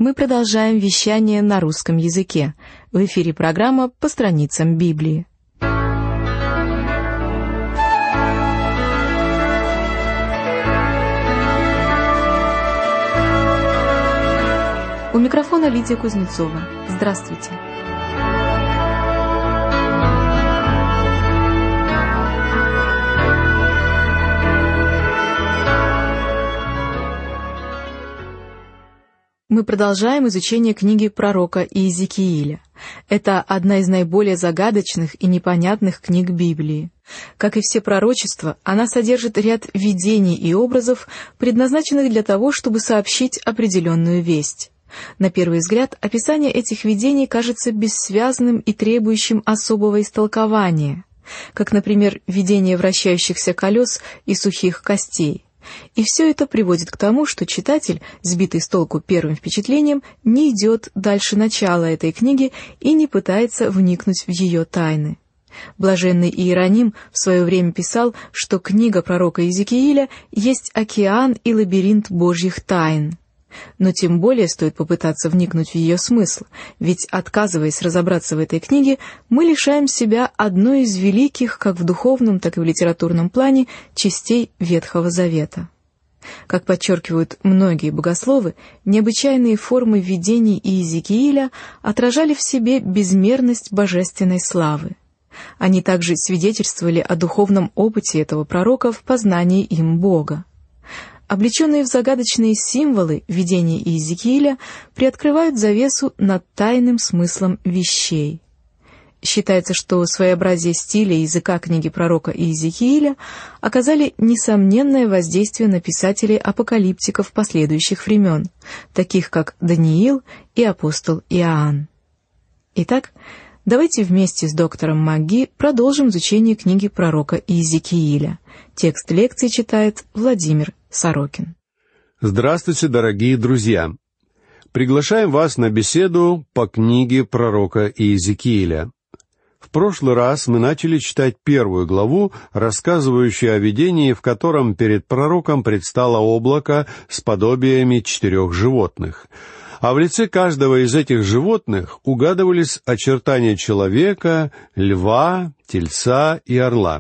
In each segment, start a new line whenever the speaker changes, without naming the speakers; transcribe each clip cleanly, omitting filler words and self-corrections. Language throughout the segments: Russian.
Мы продолжаем вещание на русском языке. В эфире программа «По страницам Библии». У микрофона Лидия Кузнецова. Здравствуйте. Мы продолжаем изучение книги пророка Иезекииля. Это одна из наиболее загадочных и непонятных книг Библии. Как и все пророчества, она содержит ряд видений и образов, предназначенных для того, чтобы сообщить определенную весть. На первый взгляд, описание этих видений кажется бессвязным и требующим особого истолкования, как, например, видение вращающихся колес и сухих костей. И все это приводит к тому, что читатель, сбитый с толку первым впечатлением, не идет дальше начала этой книги и не пытается вникнуть в ее тайны. Блаженный Иероним в свое время писал, что книга пророка Иезекииля есть океан и лабиринт Божьих тайн. Но тем более стоит попытаться вникнуть в ее смысл, ведь, отказываясь разобраться в этой книге, мы лишаем себя одной из великих, как в духовном, так и в литературном плане, частей Ветхого Завета. Как подчеркивают многие богословы, необычайные формы видений Иезекииля отражали в себе безмерность божественной славы. Они также свидетельствовали о духовном опыте этого пророка в познании им Бога. Облеченные в загадочные символы видения Иезекииля приоткрывают завесу над тайным смыслом вещей. Считается, что своеобразие стиля и языка книги пророка Иезекииля оказали несомненное воздействие на писателей-апокалиптиков последующих времен, таких как Даниил и апостол Иоанн. Итак, давайте вместе с доктором МакГи продолжим изучение книги пророка Иезекииля. Текст лекции читает Владимир Сорокин.
Здравствуйте, дорогие друзья! Приглашаем вас на беседу по книге пророка Иезекииля. В прошлый раз мы начали читать первую главу, рассказывающую о видении, в котором перед пророком предстало облако с подобиями 4 животных. А в лице каждого из этих животных угадывались очертания человека, льва, тельца и орла.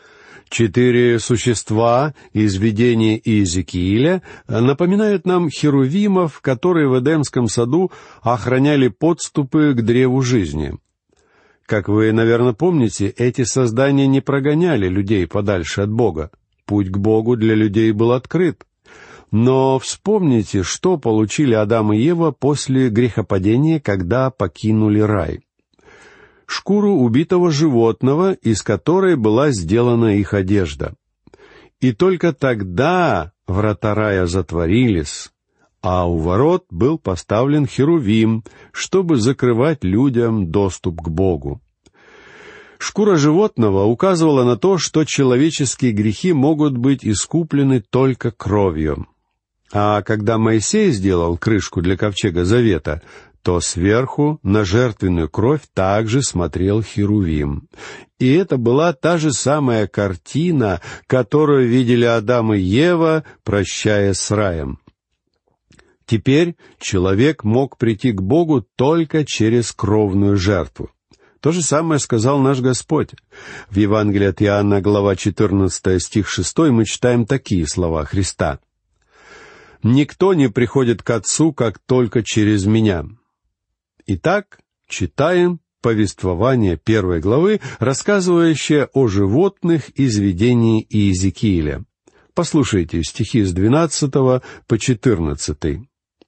4 существа из видения Иезекииля напоминают нам херувимов, которые в Эдемском саду охраняли подступы к древу жизни. Как вы, наверное, помните, эти создания не прогоняли людей подальше от Бога. Путь к Богу для людей был открыт. Но вспомните, что получили Адам и Ева после грехопадения, когда покинули рай. Шкуру убитого животного, из которой была сделана их одежда. И только тогда врата рая затворились, а у ворот был поставлен херувим, чтобы закрывать людям доступ к Богу. Шкура животного указывала на то, что человеческие грехи могут быть искуплены только кровью. А когда Моисей сделал крышку для ковчега завета, то сверху на жертвенную кровь также смотрел херувим. И это была та же самая картина, которую видели Адам и Ева, прощаясь с раем. Теперь человек мог прийти к Богу только через кровную жертву. То же самое сказал наш Господь. В Евангелии от Иоанна, глава 14, стих 6, мы читаем такие слова Христа. «Никто не приходит к Отцу, как только через Меня». Итак, читаем повествование 1 главы, рассказывающее о животных из видений Иезекииля. Послушайте стихи с 12 по 14.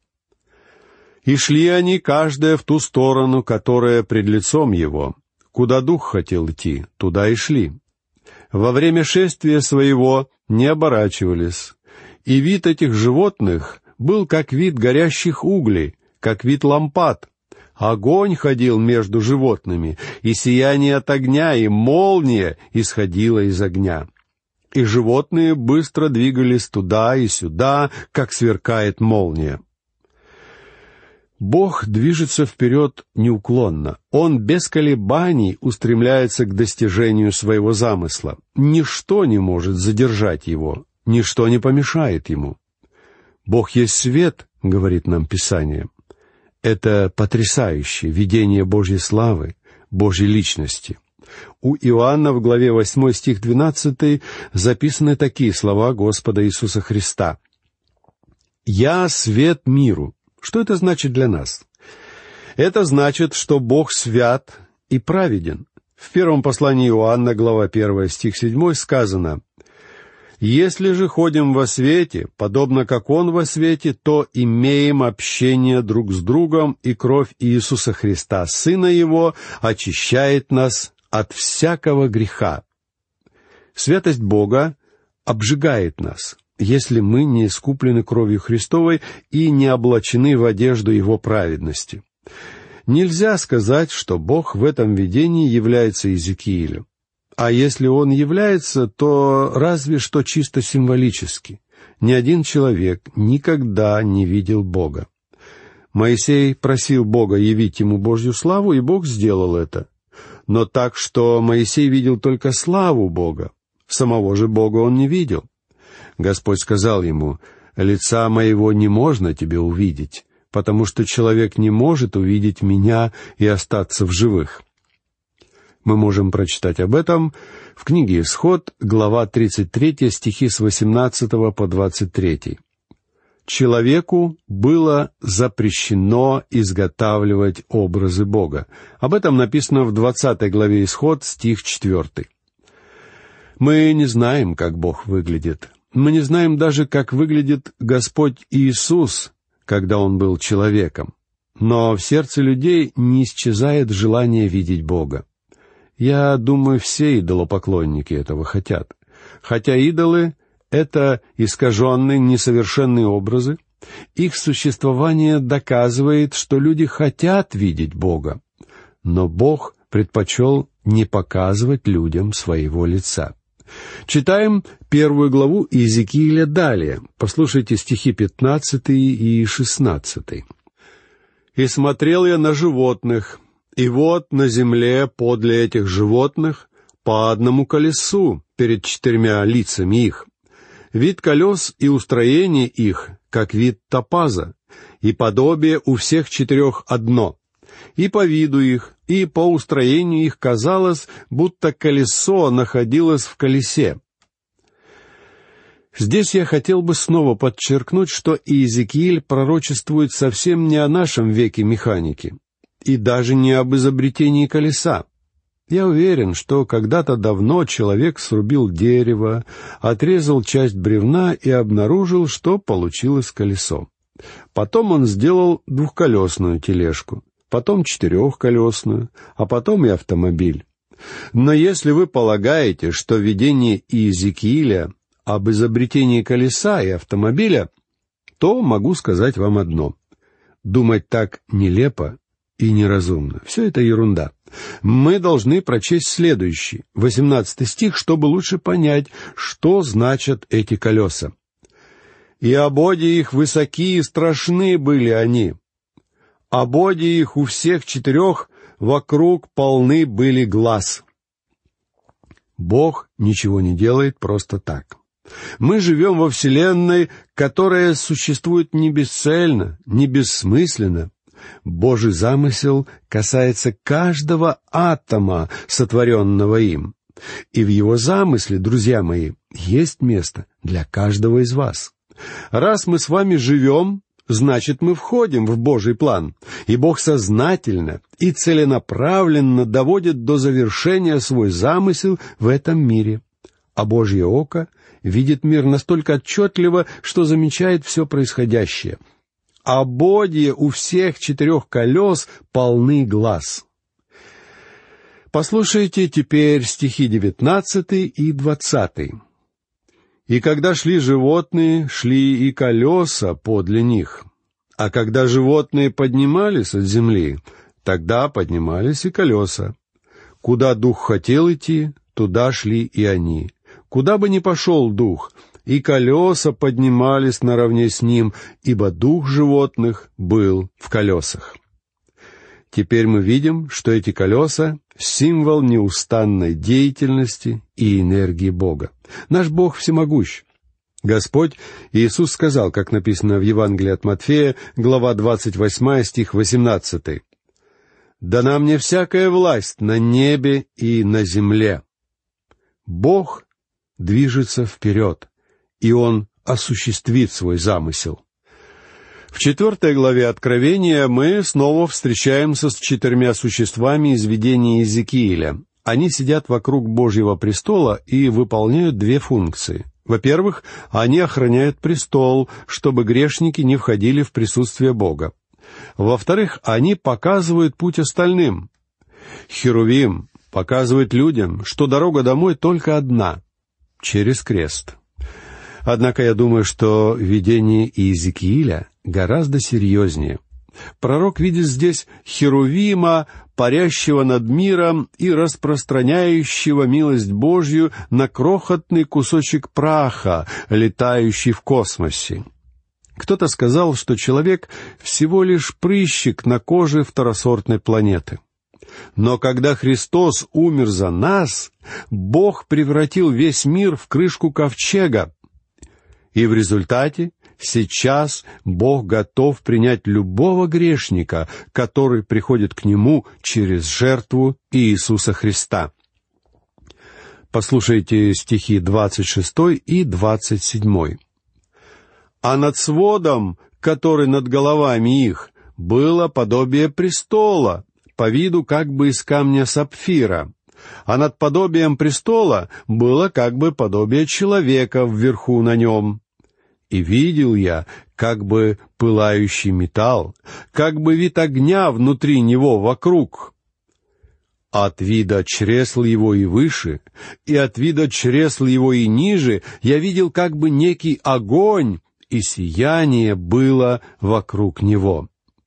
«И шли они, каждая в ту сторону, которая пред лицом его. Куда дух хотел идти, туда и шли. Во время шествия своего не оборачивались. И вид этих животных был как вид горящих углей, как вид лампад. Огонь ходил между животными, и сияние от огня, и молния исходила из огня. И животные быстро двигались туда и сюда, как сверкает молния». Бог движется вперед неуклонно. Он без колебаний устремляется к достижению своего замысла. Ничто не может задержать его, ничто не помешает ему. «Бог есть свет», — говорит нам Писание. Это потрясающее видение Божьей славы, Божьей личности. У Иоанна в главе 8 стих 12 записаны такие слова Господа Иисуса Христа. «Я свет миру». Что это значит для нас? Это значит, что Бог свят и праведен. В первом послании Иоанна, глава 1, стих 7 сказано: «Если же ходим во свете, подобно как Он во свете, то имеем общение друг с другом, и кровь Иисуса Христа, Сына Его, очищает нас от всякого греха». Святость Бога обжигает нас, если мы не искуплены кровью Христовой и не облачены в одежду Его праведности. Нельзя сказать, что Бог в этом видении является Иезекиилем. А если он является, то разве что чисто символически. Ни один человек никогда не видел Бога. Моисей просил Бога явить ему Божью славу, и Бог сделал это. Но так, что Моисей видел только славу Бога. Самого же Бога он не видел. Господь сказал ему: «Лица моего не можно тебе увидеть, потому что человек не может увидеть меня и остаться в живых». Мы можем прочитать об этом в книге «Исход», глава 33, стихи с 18 по 23. Человеку было запрещено изготавливать образы Бога. Об этом написано в 20 главе «Исход», стих 4. Мы не знаем, как Бог выглядит. Мы не знаем даже, как выглядит Господь Иисус, когда Он был человеком. Но в сердце людей не исчезает желание видеть Бога. Я думаю, все идолопоклонники этого хотят. Хотя идолы — это искаженные, несовершенные образы, их существование доказывает, что люди хотят видеть Бога. Но Бог предпочел не показывать людям своего лица. Читаем 1 главу Иезекииля далее. Послушайте стихи 15 и 16. «И смотрел я на животных, и вот на земле подле этих животных по одному колесу перед 4 лицами их. Вид колес и устроение их, как вид топаза, и подобие у всех 4 одно. И по виду их, и по устроению их казалось, будто колесо находилось в колесе». Здесь я хотел бы снова подчеркнуть, что Иезекииль пророчествует совсем не о нашем веке механики, и даже не об изобретении колеса. Я уверен, что когда-то давно человек срубил дерево, отрезал часть бревна и обнаружил, что получилось колесо. Потом он сделал 2-колесную тележку, потом 4-колесную, а потом и автомобиль. Но если вы полагаете, что видение Иезекииля об изобретении колеса и автомобиля, то могу сказать вам одно: думать так нелепо и неразумно. Все это ерунда. Мы должны прочесть следующий, 18 стих, чтобы лучше понять, что значат эти колеса. «И ободи их высоки и страшны были они. Ободи их у всех 4 вокруг полны были глаз». Бог ничего не делает просто так. Мы живем во Вселенной, которая существует не бесцельно, не бессмысленно. Божий замысел касается каждого атома, сотворенного им. И в его замысле, друзья мои, есть место для каждого из вас. Раз мы с вами живем, значит, мы входим в Божий план. И Бог сознательно и целенаправленно доводит до завершения свой замысел в этом мире. А Божье око видит мир настолько отчетливо, что замечает все происходящее. Ободья у всех 4 колес полны глаз. Послушайте теперь стихи 19 и 20. «И когда шли животные, шли и колеса подле них. А когда животные поднимались от земли, тогда поднимались и колеса. Куда дух хотел идти, туда шли и они. Куда бы ни пошел дух, и колеса поднимались наравне с ним, ибо дух животных был в колесах». Теперь мы видим, что эти колеса — символ неустанной деятельности и энергии Бога. Наш Бог всемогущ. Господь Иисус сказал, как написано в Евангелии от Матфея, глава 28, стих 18: «Дана мне всякая власть на небе и на земле». Бог движется вперед, и Он осуществит свой замысел. В 4 главе Откровения мы снова встречаемся с 4 существами из видения Иезекииля. Они сидят вокруг Божьего престола и выполняют 2 функции. Во-первых, они охраняют престол, чтобы грешники не входили в присутствие Бога. Во-вторых, они показывают путь остальным. Херувим показывает людям, что дорога домой только одна — через крест. Однако я думаю, что видение Иезекииля гораздо серьезнее. Пророк видит здесь Херувима, парящего над миром и распространяющего милость Божью на крохотный кусочек праха, летающий в космосе. Кто-то сказал, что человек всего лишь прыщик на коже второсортной планеты. Но когда Христос умер за нас, Бог превратил весь мир в крышку ковчега. И в результате сейчас Бог готов принять любого грешника, который приходит к Нему через жертву Иисуса Христа. Послушайте стихи 26 и 27. «А над сводом, который над головами их, было подобие престола, по виду как бы из камня сапфира, а над подобием престола было как бы подобие человека вверху на нем. И видел я как бы пылающий металл, как бы вид огня внутри него вокруг. От вида чресл его и выше, и от вида чресл его и ниже я видел как бы некий огонь, и сияние было вокруг него».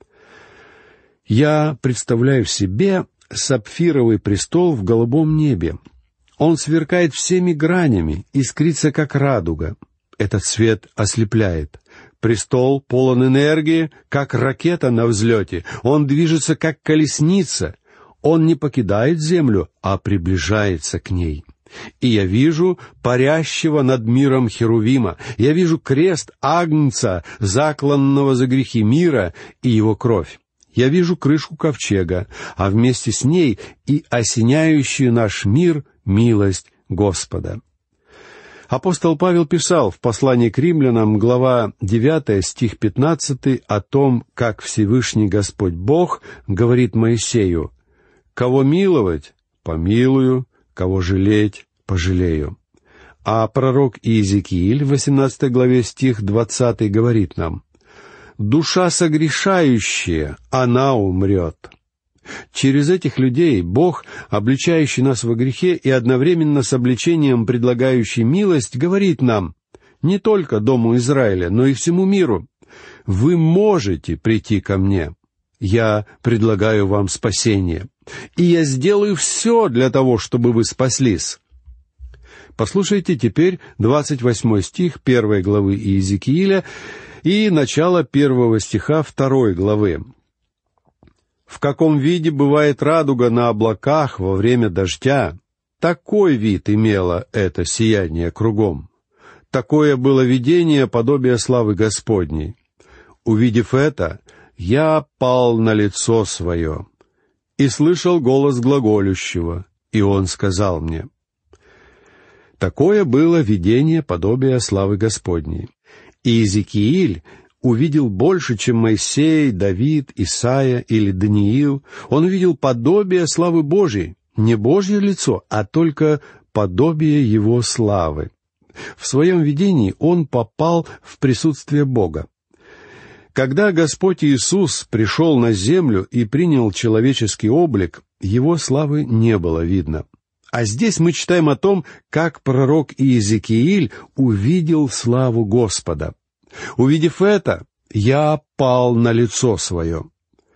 Я представляю себе сапфировый престол в голубом небе. Он сверкает всеми гранями, искрится как радуга. Этот свет ослепляет. Престол полон энергии, как ракета на взлете. Он движется, как колесница. Он не покидает землю, а приближается к ней. И я вижу парящего над миром Херувима. Я вижу крест Агнца, закланного за грехи мира, и его кровь. Я вижу крышку ковчега, а вместе с ней и осеняющую наш мир милость Господа. Апостол Павел писал в послании к римлянам, глава 9, стих 15, о том, как Всевышний Господь Бог говорит Моисею: «Кого миловать, помилую, кого жалеть, пожалею». А пророк Иезекииль в 18 главе, стих 20, говорит нам: «Душа согрешающая, она умрет». Через этих людей Бог, обличающий нас во грехе и одновременно с обличением предлагающий милость, говорит нам, не только дому Израиля, но и всему миру: «Вы можете прийти ко мне. Я предлагаю вам спасение, и я сделаю все для того, чтобы вы спаслись». Послушайте теперь 28 стих 1 главы Иезекииля и начало 1 стиха 2 главы. «В каком виде бывает радуга на облаках во время дождя, такой вид имело это сияние кругом. Такое было видение подобия славы Господней. Увидев это, я пал на лицо свое и слышал голос глаголющего, и он сказал мне». Такое было видение подобия славы Господней. И Иезекииль увидел больше, чем Моисей, Давид, Исаия или Даниил. Он увидел подобие славы Божьей, не Божье лицо, а только подобие Его славы. В своем видении он попал в присутствие Бога. Когда Господь Иисус пришел на землю и принял человеческий облик, Его славы не было видно. А здесь мы читаем о том, как пророк Иезекииль увидел славу Господа. Увидев это, я пал на лицо свое.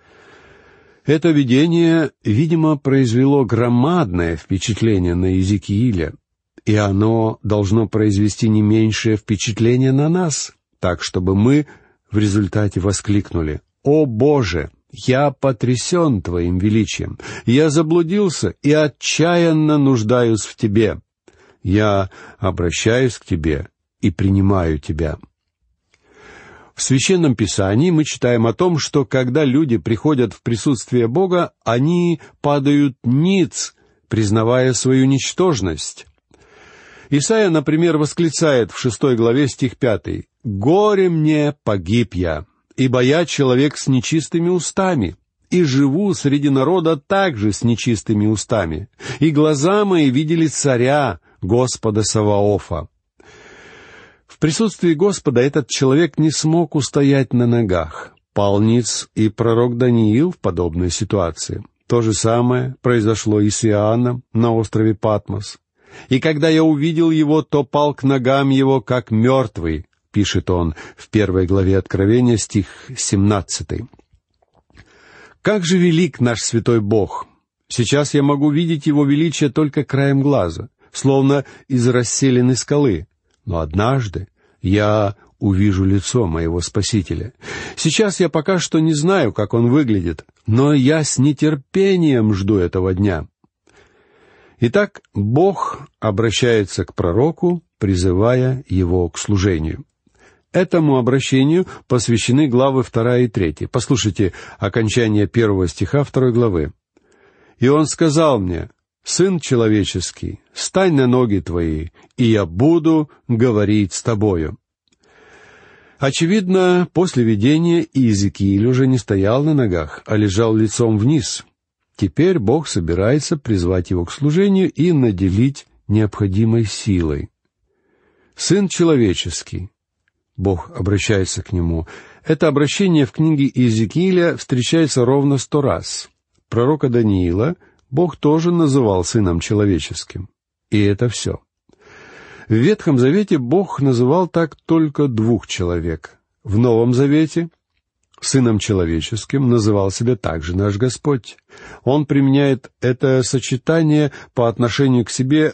Это видение, видимо, произвело громадное впечатление на Иезекииля, и оно должно произвести не меньшее впечатление на нас, так, чтобы мы в результате воскликнули: «О Боже! Я потрясен Твоим величием, я заблудился и отчаянно нуждаюсь в Тебе. Я обращаюсь к Тебе и принимаю тебя». В Священном Писании мы читаем о том, что когда люди приходят в присутствие Бога, они падают ниц, признавая свою ничтожность. Исайя, например, восклицает в 6 главе стих 5: «Горе мне, погиб я, ибо я человек с нечистыми устами, и живу среди народа также с нечистыми устами, и глаза мои видели царя, Господа Саваофа». В присутствии Господа этот человек не смог устоять на ногах. Пал ниц и пророк Даниил в подобной ситуации. То же самое произошло и с Иоанном на острове Патмос. «И когда я увидел его, то пал к ногам его, как мертвый», пишет он в 1 главе Откровения, стих 17. Как же велик наш святой Бог! Сейчас я могу видеть Его величие только краем глаза, словно из расселенной скалы. Но однажды я увижу лицо моего Спасителя. Сейчас я пока что не знаю, как Он выглядит, но я с нетерпением жду этого дня. Итак, Бог обращается к пророку, призывая его к служению. Этому обращению посвящены главы 2 и 3. Послушайте окончание 1 стиха 2 главы. «И он сказал мне: Сын человеческий, стань на ноги твои, и я буду говорить с тобою». Очевидно, после видения Иезекииль уже не стоял на ногах, а лежал лицом вниз. Теперь Бог собирается призвать его к служению и наделить необходимой силой. «Сын человеческий», Бог обращается к нему. Это обращение в книге Иезекииля встречается ровно 100 раз. Пророка Даниила Бог тоже называл сыном человеческим. И это все. В Ветхом Завете Бог называл так только 2 человек. В Новом Завете сыном человеческим называл себя также наш Господь. Он применяет это сочетание по отношению к себе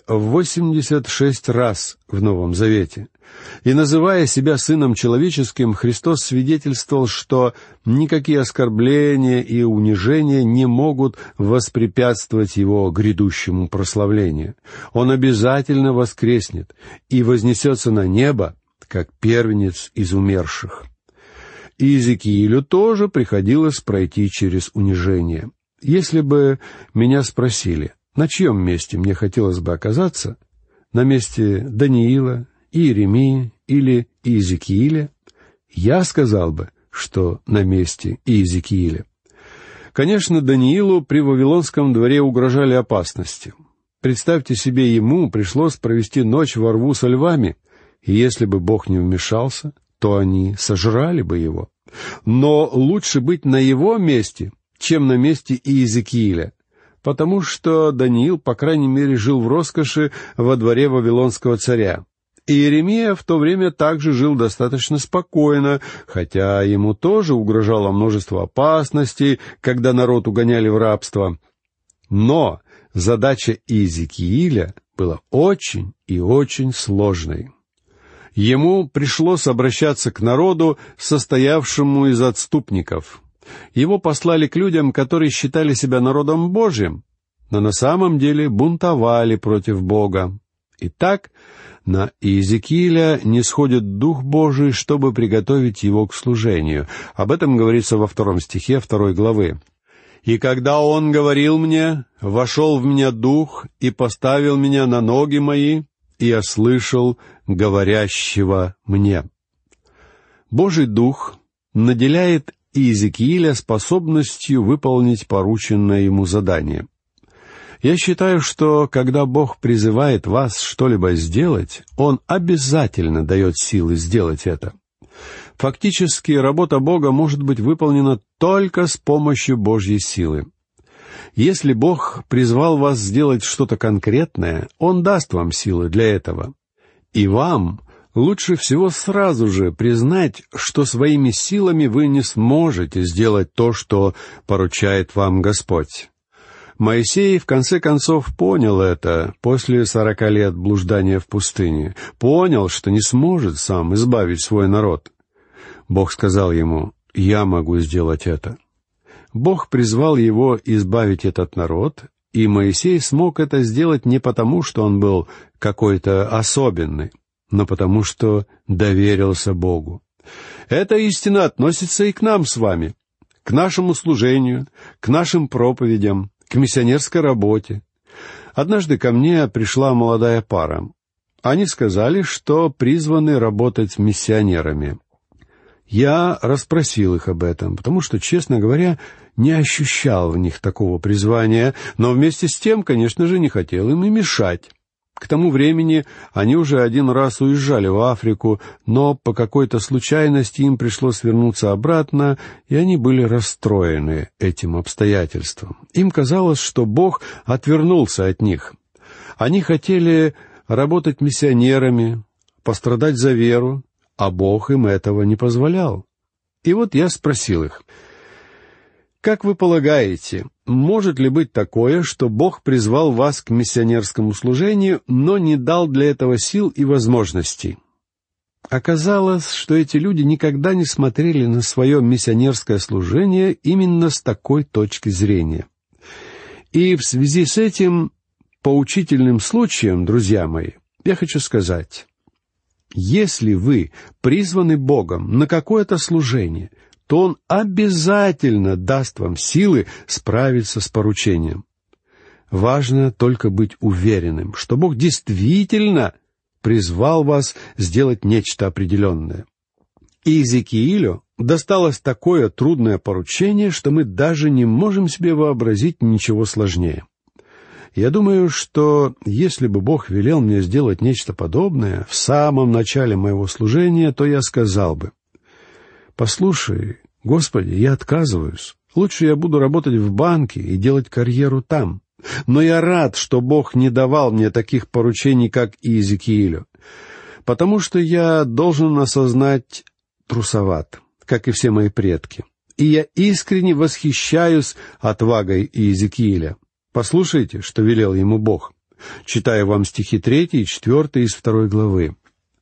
86 раз в Новом Завете. И, называя себя сыном человеческим, Христос свидетельствовал, что никакие оскорбления и унижения не могут воспрепятствовать Его грядущему прославлению. Он обязательно воскреснет и вознесется на небо, как первенец из умерших. Иезекиилю тоже приходилось пройти через унижение. Если бы меня спросили, на чьем месте мне хотелось бы оказаться, на месте Даниила, Иеремии или Иезекииля, я сказал бы, что на месте Иезекииля. Конечно, Даниилу при Вавилонском дворе угрожали опасности. Представьте себе, ему пришлось провести ночь во рву со львами, и если бы Бог не вмешался, то они сожрали бы его. Но лучше быть на его месте, чем на месте Иезекииля, потому что Даниил, по крайней мере, жил в роскоши во дворе вавилонского царя. И Иеремия в то время также жил достаточно спокойно, хотя ему тоже угрожало множество опасностей, когда народ угоняли в рабство. Но задача Иезекииля была очень и очень сложной. Ему пришлось обращаться к народу, состоявшему из отступников. Его послали к людям, которые считали себя народом Божьим, но на самом деле бунтовали против Бога. Итак, на Иезекииля нисходит Дух Божий, чтобы приготовить его к служению. Об этом говорится во 2 стихе 2 главы. «И когда он говорил мне, вошел в меня Дух и поставил меня на ноги мои, и я слышал говорящего мне». Божий Дух наделяет Иезекииля способностью выполнить порученное ему задание. Я считаю, что когда Бог призывает вас что-либо сделать, Он обязательно дает силы сделать это. Фактически, работа Бога может быть выполнена только с помощью Божьей силы. Если Бог призвал вас сделать что-то конкретное, Он даст вам силы для этого. И вам лучше всего сразу же признать, что своими силами вы не сможете сделать то, что поручает вам Господь. Моисей, в конце концов, понял это после 40 лет блуждания в пустыне. Понял, что не сможет сам избавить свой народ. Бог сказал ему: «Я могу сделать это». Бог призвал его избавить этот народ, и Моисей смог это сделать не потому, что он был какой-то особенный. но потому что доверился Богу. Эта истина относится и к нам с вами, к нашему служению, к нашим проповедям, к миссионерской работе. Однажды ко мне пришла молодая пара. Они сказали, что призваны работать миссионерами. Я расспросил их об этом, потому что, честно говоря, не ощущал в них такого призвания, но вместе с тем, конечно же, не хотел им и мешать. К тому времени они уже один раз уезжали в Африку, но по какой-то случайности им пришлось вернуться обратно, и они были расстроены этим обстоятельством. Им казалось, что Бог отвернулся от них. Они хотели работать миссионерами, пострадать за веру, а Бог им этого не позволял. И вот я спросил их: «Как вы полагаете, может ли быть такое, что Бог призвал вас к миссионерскому служению, но не дал для этого сил и возможностей?» Оказалось, что эти люди никогда не смотрели на свое миссионерское служение именно с такой точки зрения. И в связи с этим поучительным случаем, друзья мои, я хочу сказать: если вы призваны Богом на какое-то служение, то Он обязательно даст вам силы справиться с поручением. Важно только быть уверенным, что Бог действительно призвал вас сделать нечто определенное. Иезекиилю досталось такое трудное поручение, что мы даже не можем себе вообразить ничего сложнее. Я думаю, что если бы Бог велел мне сделать нечто подобное в самом начале моего служения, то я сказал бы: «Послушай, Господи, я отказываюсь. Лучше я буду работать в банке и делать карьеру там. Но я рад, что Бог не давал мне таких поручений, как Иезекиилю, потому что я должен осознать, трусоват, как и все мои предки. И я искренне восхищаюсь отвагой Иезекииля. Послушайте, что велел ему Бог. Читаю вам стихи 3 и 4 из 2 главы.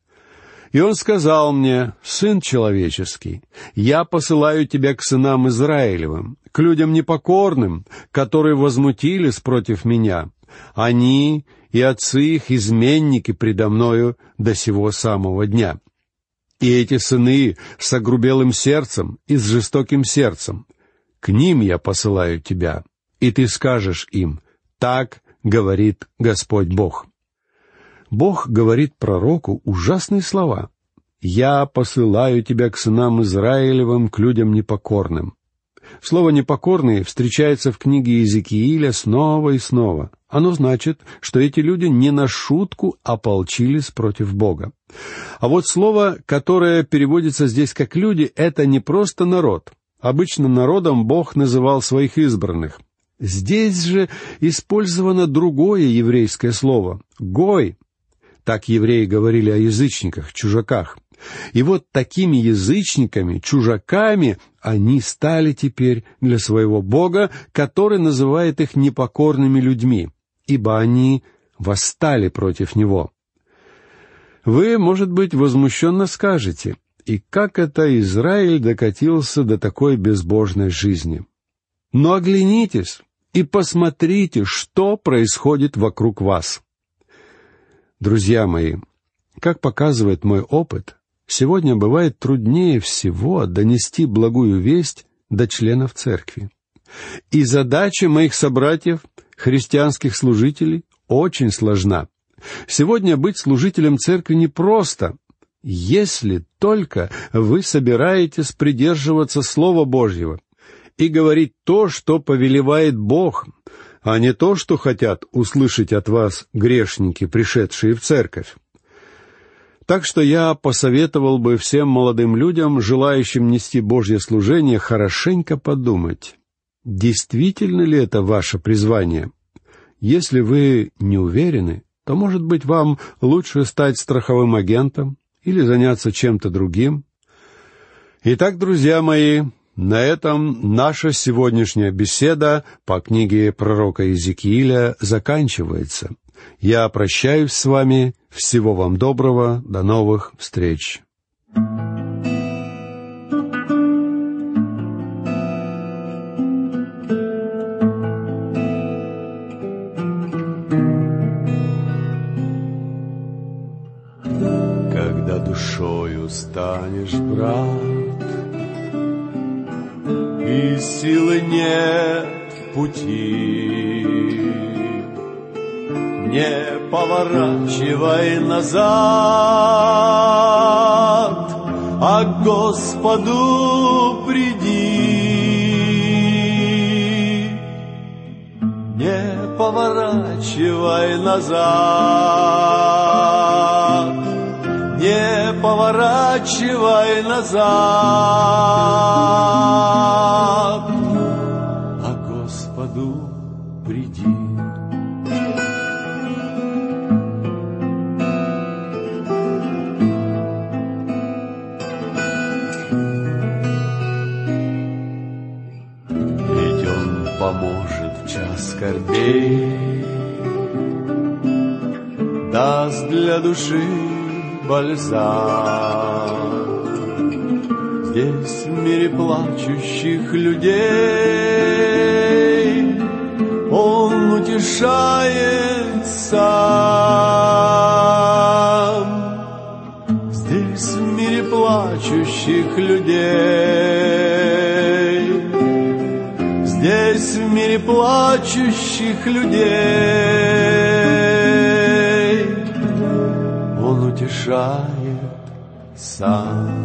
«И он сказал мне: Сын человеческий, я посылаю тебя к сынам Израилевым, к людям непокорным, которые возмутились против меня. Они и отцы их изменники предо мною до сего самого дня. И эти сыны с огрубелым сердцем и с жестоким сердцем. К ним я посылаю тебя, и ты скажешь им: так говорит Господь Бог». Бог говорит пророку ужасные слова: «Я посылаю тебя к сынам Израилевым, к людям непокорным». Слово «непокорные» встречается в книге Иезекииля снова и снова. Оно значит, что эти люди не на шутку ополчились против Бога. А вот слово, которое переводится здесь как «люди», это не просто народ. Обычно народом Бог называл своих избранных. Здесь же использовано другое еврейское слово — «гой». Так евреи говорили о язычниках, чужаках. И вот такими язычниками, чужаками они стали теперь для своего Бога, который называет их непокорными людьми, ибо они восстали против Него. Вы, может быть, возмущенно скажете: «И как это Израиль докатился до такой безбожной жизни?» Но оглянитесь и посмотрите, что происходит вокруг вас. Друзья мои, как показывает мой опыт, сегодня бывает труднее всего донести благую весть до членов церкви. И задача моих собратьев, христианских служителей, очень сложна. Сегодня быть служителем церкви непросто, если только вы собираетесь придерживаться Слова Божьего и говорить то, что повелевает Бог, а не то, что хотят услышать от вас грешники, пришедшие в церковь. Так что я посоветовал бы всем молодым людям, желающим нести Божье служение, хорошенько подумать, действительно ли это ваше призвание. Если вы не уверены, то, может быть, вам лучше стать страховым агентом или заняться чем-то другим. Итак, друзья мои, на этом наша сегодняшняя беседа по книге пророка Иезекииля заканчивается. Я прощаюсь с вами. Всего вам доброго. До новых встреч.
нет пути. Не поворачивай назад, а к Господу приди. Не поворачивай назад, не поворачивай назад, а к Господу приди. Поможет в час скорбей, даст для души бальзам. Здесь в мире плачущих людей Он утешает сам. Здесь в мире плачущих людей, здесь в мире плачущих людей Он утешает сам.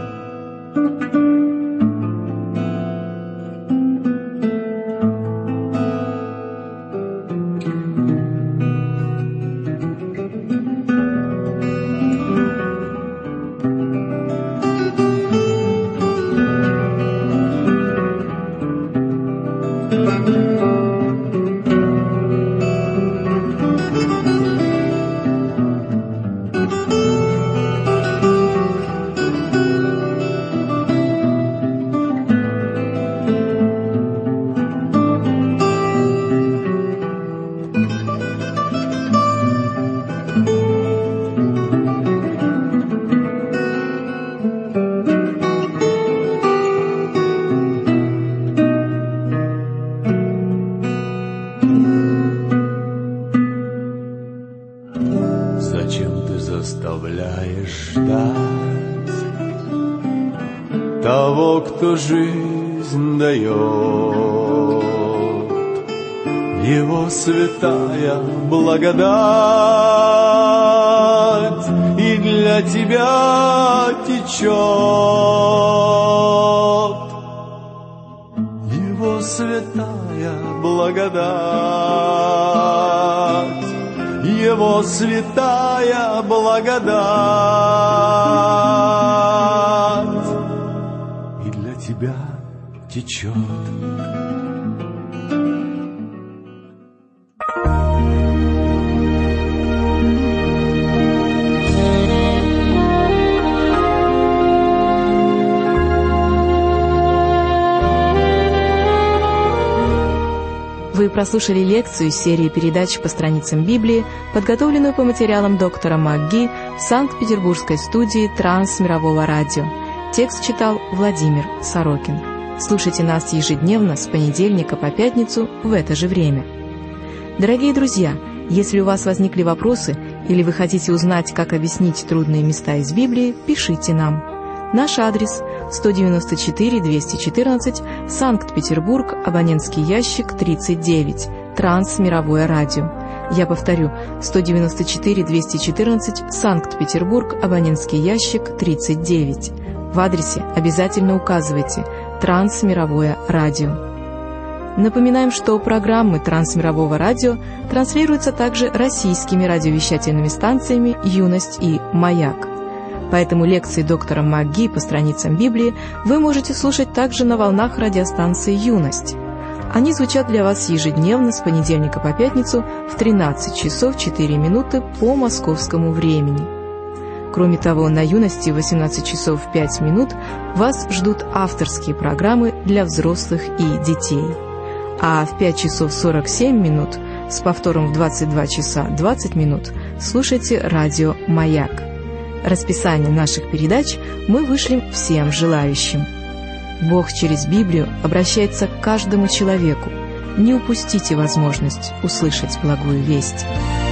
Заставляешь ждать того, кто жизнь дает. Его святая благодать и для тебя течет. Его святая благодать, Его святая благодать и для тебя течет.
Вы прослушали лекцию из серии передач по страницам Библии, подготовленную по материалам доктора МакГи в Санкт-Петербургской студии Трансмирового радио. Текст читал Владимир Сорокин. Слушайте нас ежедневно с понедельника по пятницу в это же время. Дорогие друзья, если у вас возникли вопросы или вы хотите узнать, как объяснить трудные места из Библии, пишите нам. Наш адрес – 194-214, Санкт-Петербург, абонентский ящик 39, Трансмировое радио. Я повторю, 194-214, Санкт-Петербург, абонентский ящик 39. В адресе обязательно указывайте «Трансмировое радио». Напоминаем, что программы Трансмирового радио транслируются также российскими радиовещательными станциями «Юность» и «Маяк». Поэтому лекции доктора МакГи по страницам Библии вы можете слушать также на волнах радиостанции «Юность». Они звучат для вас ежедневно с понедельника по пятницу в 13 часов 4 минуты по московскому времени. Кроме того, на «Юности» в 18 часов 5 минут вас ждут авторские программы для взрослых и детей. А в 5 часов 47 минут с повтором в 22 часа 20 минут слушайте радио «Маяк». Расписание наших передач мы вышлем всем желающим. Бог через Библию обращается к каждому человеку. Не упустите возможность услышать благую весть.